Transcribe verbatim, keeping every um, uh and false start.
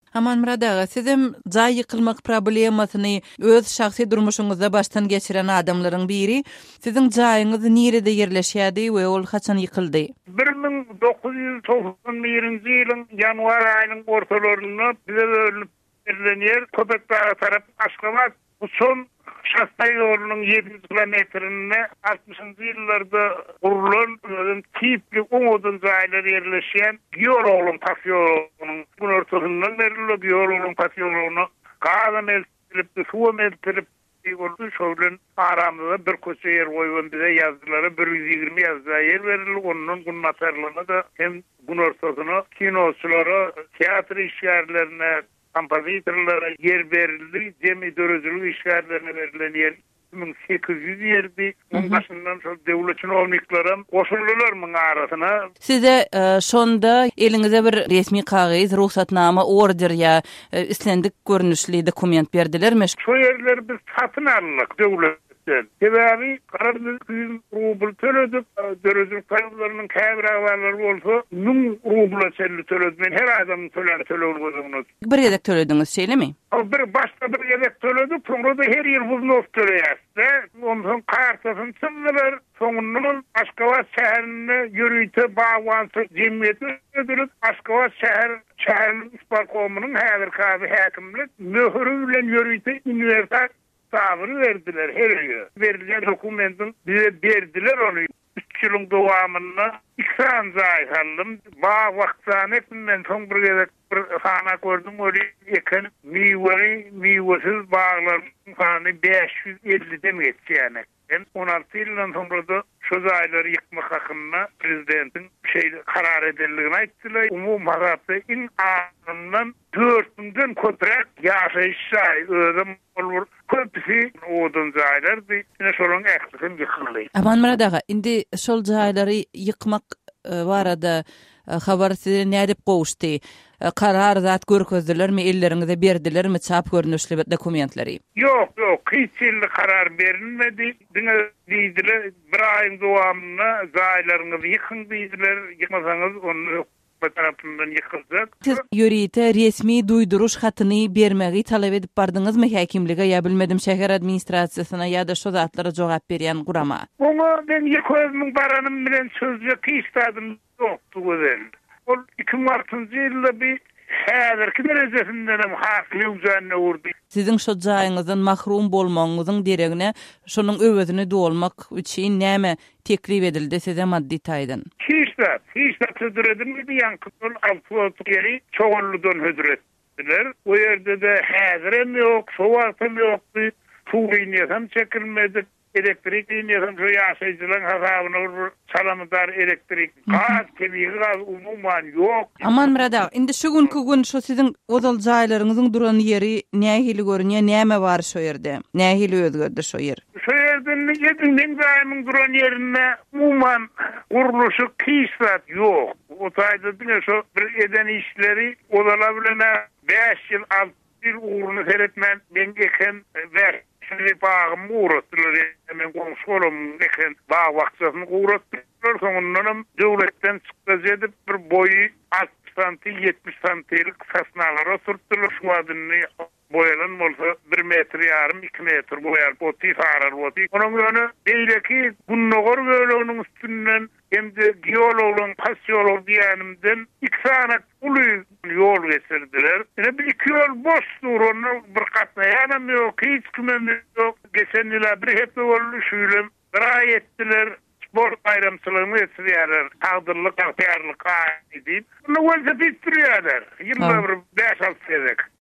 Aman Murad ağa, sizem jay ýykylmak problemasyny öz şahsy durmuşyňyzda baştan geçiren adamlaryň biri. Siziň jaýyňyz nerede ýerleşýärdi we ol haçan ýykyldy? bir ming dokuz ýüz toksan birinji ýylyň ýanwar aýynyň ortalarynda bize verilen Köpekdağ tarap Aşgabat bu son Şastay ýolunyň yedinji kilometrini altmışyncı ýyllarda gurulan tipli oňodan jaýlar ýerleşýän Giýoroğluň taşýolunyň bu ortasyndan berilip Giýoroğluň taşýoluny gaza meltirip, suwa meltirip ýoldy şoýlan aramda bir köçe ýer goýgan bize ýazgylary bir yüz ýygrimi ýazda ýer berilip onuň gunnatarlygyny da hem bu ortasyny kinoçulara, teatr işgärlerine, kompozitorlara yer verildi, cemi dörözülük işgärlerine verilen yer iki bin sekiz yüz yerdi. Onun başından şol devlet çinovniklerim koşuldular mı arasına. Size e, şonda elinize bir resmi kağıt, ruhsatnama, order ya e, üstlendik görünüşli dokument berdilermi? Şu yerleri biz satın aldık devlet. Sebebi kararlı rubl töledik, dörözülük paylarının käbir avarları olsa, nun rubla çelli töledik. Men her adamın töler töledik. Bir yedek tölediniz şeyle mi? Bir başta bir yedek töledik, sonra da her yer buzun töleyäsdi. Ondan kartasını çındılar, sonunun Aşgabat şäherine yürüyte bağlansız cemiyeti ödülüp, Aşgabat şäher, şäherinin isparkomunun häzir kazi häkimlik, möhürü bilen yürüyte üniversitet tavrı verdiler her ýere. Verilen dokumentin bize berdiler onu. üç ýylyň dowamında iksan jaý hallym. Ba wagtdan men soň bir gezek bir hana gördüm, öyle eken miwari, miwasiz bağlar hany beş yüz elli dem geçýär. Ben on altı ýyldan soňra da şu jaýlary ýykmak hakynda prezidentin şey karar edildigini aýtdylar. Umum maratda in anından dört binden köpürak ýaşaýy özüm olur. Köpüsi odun jaýlardy. Ine şolaryň ählisin ýykyldy. Aman Murad ağa, indi şol jaýlary ýykmak barada habar size nädip gowuşdy? Karar zat görkezdilermi, elleriňize berdilermi çap görünüşli dokumentleri? Yok, yok, hiç ille karar verilmedi. Dine diýdiler, bir aýyň dowamyna jaýlaryňyzy ýykyn diýdiler, ýykmasaňyz onu tarapyndan ýykylacak. Siz ýörite resmi duýduruş hatyny bermegi talap edip bardyňyzmy häkimlige ýa bilmedim şäher administrasiýasyna ýa-da şo zatlara jogap berýän gurama? Onu ben ýeköýümiň baranym bilen sözle kystadym ýokdy gözel. Ol iki bin altıncı ýylda bir häzirki derejesinden hem hakly üzerine urdy. Sizin şo jaýyňyzdan mahrum bolmagyňyzyň deregine şonuň öwedini dolmak üçin näme teklip edildi size maddi taýdan? Hiçbir, hiçbir tüdüredim bir yankıtın altı yeri çoğunludan hüdürettiler. O yerde de häzirem yok, soğatım yoktu, su linyasam çekilmedi, elektrik linyasam şu yaşayıcılan hasabına salamıdar elektrik, gaz, kemiği gaz umuman yok. Aman Murad ağa, indi şu günkü gün şu sizin ozal jaýlaryňyzyň duran yeri nähili görünýär, näme bar şo ýerde? Nähili özgördi şo ýer? Şu yerden yedin men jaýymyň duran ýerine umuman guruluşy kysat yok. O taýda diňe şo bir eden işleri olala bilene beş ýyl altı ýyl uğrunu seretmen men geken ver şimdi bağım uğrattılar. Men komşulum geken bağ wagtçysyny uğratdylar. Soňundan döwletden çykda edip bir boyu altmış santim yetmiş santimlik sasnalara sürtdiler. Şu adyny boyalan bolsa bir metr yarım, iki metr boyar, boti sarar boti. Onun ýöne beýleki gunnogor göleğiniň üstünden hem de geologyň pasyolog diýenimden iki sanat uly ýol geçirdiler. Ene bir iki ýol boş durany bir gatnaýanam ýok, hiç kimem ýok. Geçen ýyla bir hep boldy şüýlem bir aý etdiler. Sport bayramçylygyny etdirýärler. Tagdyrlyk, aýarlyk aýdyp. Onu welse bitirýärler. Ýyllar beş altı sene.